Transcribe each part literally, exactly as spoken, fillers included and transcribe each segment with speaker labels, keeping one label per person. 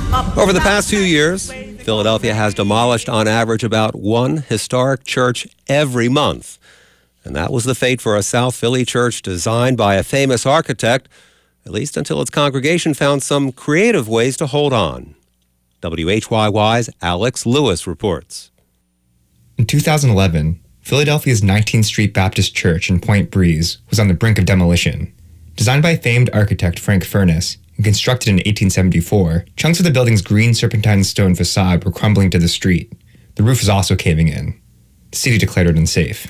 Speaker 1: Over the past few years, Philadelphia has demolished on average about one historic church every month. And that was the fate for a South Philly church designed by a famous architect, at least until its congregation found some creative ways to hold on. W H Y Y's Alex Lewis reports.
Speaker 2: In two thousand eleven, Philadelphia's nineteenth Street Baptist Church in Point Breeze was on the brink of demolition. Designed by famed architect Frank Furness and constructed in eighteen seventy-four, chunks of the building's green serpentine stone facade were crumbling to the street. The roof was also caving in. The city declared it unsafe.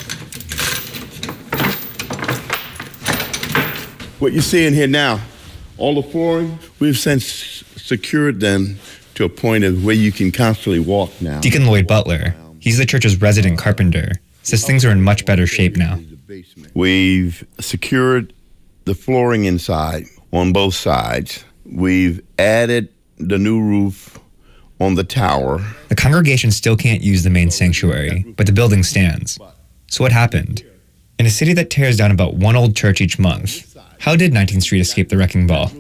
Speaker 3: What you're seeing here now, all the flooring, we've since secured them to a point of where you can constantly walk now.
Speaker 2: Deacon Lloyd Butler, he's the church's resident carpenter, says things are in much better shape now.
Speaker 3: We've secured the flooring inside on both sides. We've added the new roof on the tower.
Speaker 2: The congregation still can't use the main sanctuary, but the building stands. So what happened? In a city that tears down about one old church each month, how did nineteenth Street escape the wrecking ball?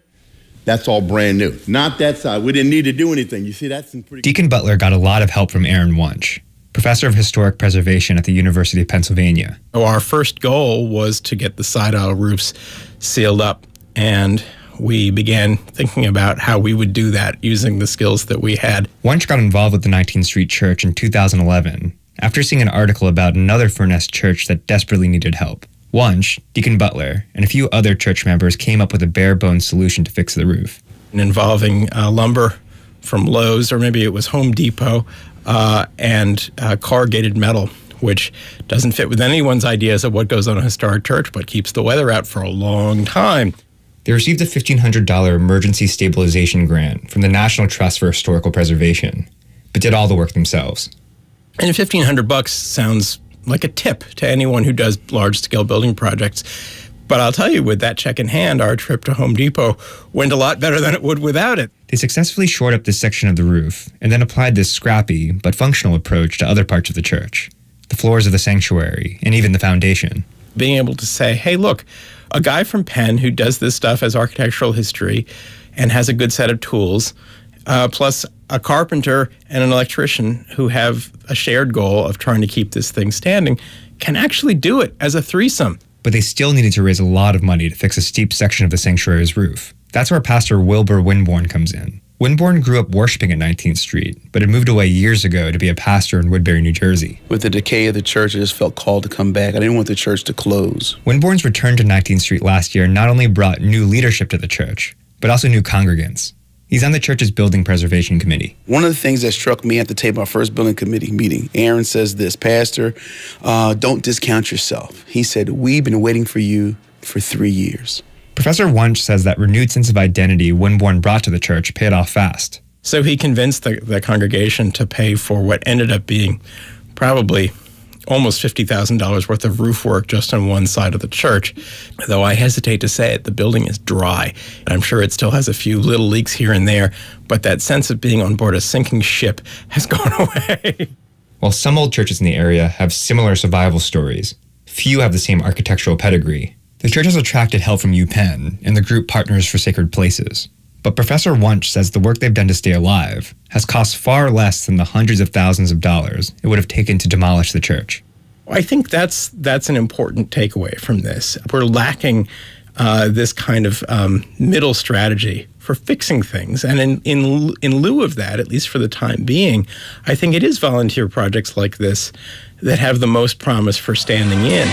Speaker 3: That's all brand new. Not that side. We didn't need to do anything. You see, that's in pretty...
Speaker 2: Deacon Butler got a lot of help from Aaron Wunsch, professor of historic preservation at the University of Pennsylvania.
Speaker 4: So our first goal was to get the side aisle roofs sealed up, and we began thinking about how we would do that using the skills that we had.
Speaker 2: Wunsch got involved with the nineteenth Street Church in two thousand eleven after seeing an article about another Furness church that desperately needed help. Wunsch, Deacon Butler, and a few other church members came up with a bare-bones solution to fix the roof.
Speaker 4: Involving uh, lumber from Lowe's, or maybe it was Home Depot, uh, and uh, corrugated metal, which doesn't fit with anyone's ideas of what goes on a historic church, but keeps the weather out for a long time.
Speaker 2: They received a fifteen hundred dollars emergency stabilization grant from the National Trust for Historical Preservation, but did all the work themselves.
Speaker 4: And fifteen hundred bucks sounds like a tip to anyone who does large-scale building projects. But I'll tell you, with that check in hand, our trip to Home Depot went a lot better than it would without it.
Speaker 2: They successfully shored up this section of the roof and then applied this scrappy but functional approach to other parts of the church, the floors of the sanctuary, and even the foundation.
Speaker 4: Being able to say, hey, look, a guy from Penn who does this stuff as architectural history and has a good set of tools, uh, plus a carpenter and an electrician who have a shared goal of trying to keep this thing standing, can actually do it as a threesome.
Speaker 2: But they still needed to raise a lot of money to fix a steep section of the sanctuary's roof. That's where Pastor Wilbur Winborn comes in. Winborn grew up worshiping at nineteenth Street, but had moved away years ago to be a pastor in Woodbury, New Jersey.
Speaker 5: With the decay of the church, I just felt called to come back. I didn't want the church to close.
Speaker 2: Winborn's return to nineteenth Street last year not only brought new leadership to the church, but also new congregants. He's on the church's building preservation committee.
Speaker 5: One of the things that struck me at the table, our first building committee meeting, Aaron says this, Pastor, uh, don't discount yourself. He said, we've been waiting for you for three years.
Speaker 2: Professor Wunsch says that renewed sense of identity Winborn brought to the church paid off fast.
Speaker 4: So he convinced the, the congregation to pay for what ended up being probably almost fifty thousand dollars worth of roof work just on one side of the church. Though I hesitate to say it, the building is dry. I'm sure it still has a few little leaks here and there, but that sense of being on board a sinking ship has gone away.
Speaker 2: While some old churches in the area have similar survival stories, few have the same architectural pedigree. The church has attracted help from UPenn and the group Partners for Sacred Places. But Professor Wunsch says the work they've done to stay alive has cost far less than the hundreds of thousands of dollars it would have taken to demolish the church.
Speaker 4: I think that's that's an important takeaway from this. We're lacking uh, this kind of um, middle strategy for fixing things. And in, in, in lieu of that, at least for the time being, I think it is volunteer projects like this that have the most promise for standing in.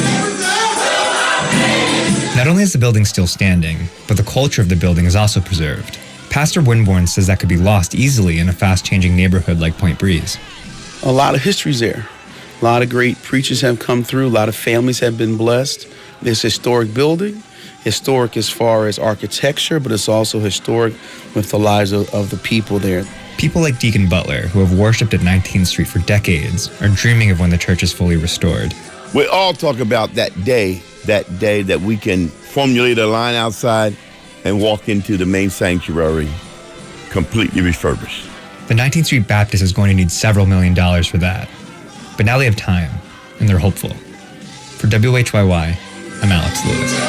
Speaker 2: Not only is the building still standing, but the culture of the building is also preserved. Pastor Winborn says that could be lost easily in a fast-changing neighborhood like Point Breeze.
Speaker 5: A lot of history's there. A lot of great preachers have come through. A lot of families have been blessed. This historic building, historic as far as architecture, but it's also historic with the lives of, of the people there.
Speaker 2: People like Deacon Butler, who have worshipped at nineteenth Street for decades, are dreaming of when the church is fully restored.
Speaker 3: We all talk about that day, that day that we can formulate a line outside and walk into the main sanctuary completely refurbished.
Speaker 2: The nineteenth Street Baptist is going to need several million dollars for that. But now they have time, and they're hopeful. For W H Y Y, I'm Alex Lewis.